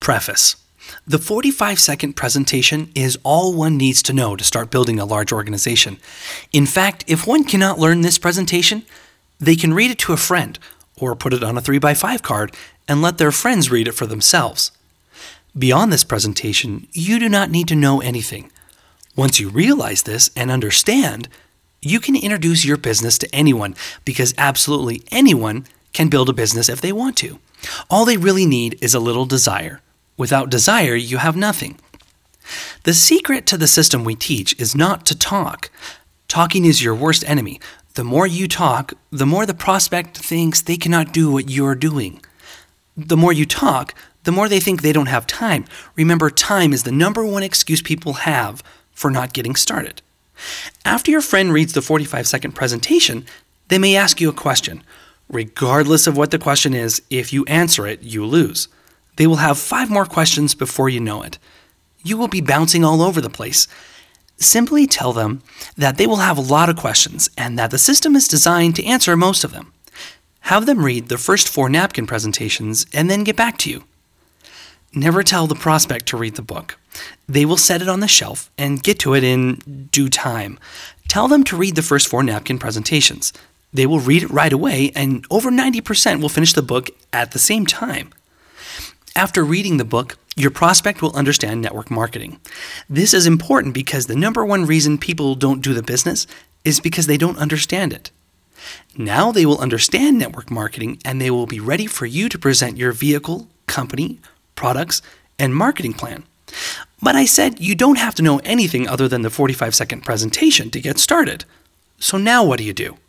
Preface. The 45-second presentation is all one needs to know to start building a large organization. In fact, if one cannot learn this presentation, they can read it to a friend or put it on a 3x5 card and let their friends read it for themselves. Beyond this presentation, you do not need to know anything. Once you realize this and understand, you can introduce your business to anyone because absolutely anyone can build a business if they want to. All they really need is a little desire. Without desire, you have nothing. The secret to the system we teach is not to talk. Talking is your worst enemy. The more you talk, the more the prospect thinks they cannot do what you're doing. The more you talk, the more they think they don't have time. Remember, time is the number one excuse people have for not getting started. After your friend reads the 45-second presentation, they may ask you a question. Regardless of what the question is, if you answer it, you lose. They will have 5 more questions before you know it. You will be bouncing all over the place. Simply tell them that they will have a lot of questions and that the system is designed to answer most of them. Have them read the first 4 napkin presentations and then get back to you. Never tell the prospect to read the book. They will set it on the shelf and get to it in due time. Tell them to read the first 4 napkin presentations. They will read it right away, and over 90% will finish the book at the same time. After reading the book, your prospect will understand network marketing. This is important because the number one reason people don't do the business is because they don't understand it. Now they will understand network marketing and they will be ready for you to present your vehicle, company, products, and marketing plan. But I said you don't have to know anything other than the 45-second presentation to get started. So now what do you do?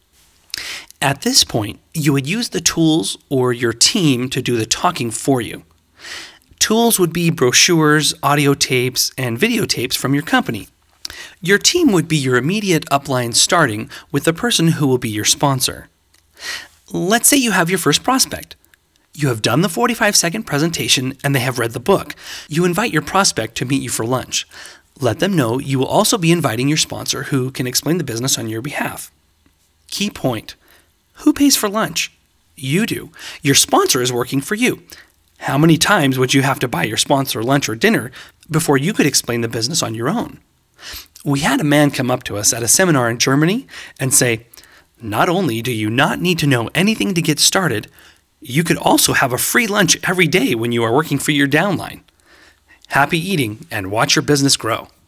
At this point, you would use the tools or your team to do the talking for you. Tools would be brochures, audio tapes, and videotapes from your company. Your team would be your immediate upline starting with the person who will be your sponsor. Let's say you have your first prospect. You have done the 45-second presentation and they have read the book. You invite your prospect to meet you for lunch. Let them know you will also be inviting your sponsor who can explain the business on your behalf. Key point. Who pays for lunch? You do. Your sponsor is working for you. How many times would you have to buy your sponsor lunch or dinner before you could explain the business on your own? We had a man come up to us at a seminar in Germany and say, not only do you not need to know anything to get started, you could also have a free lunch every day when you are working for your downline. Happy eating and watch your business grow.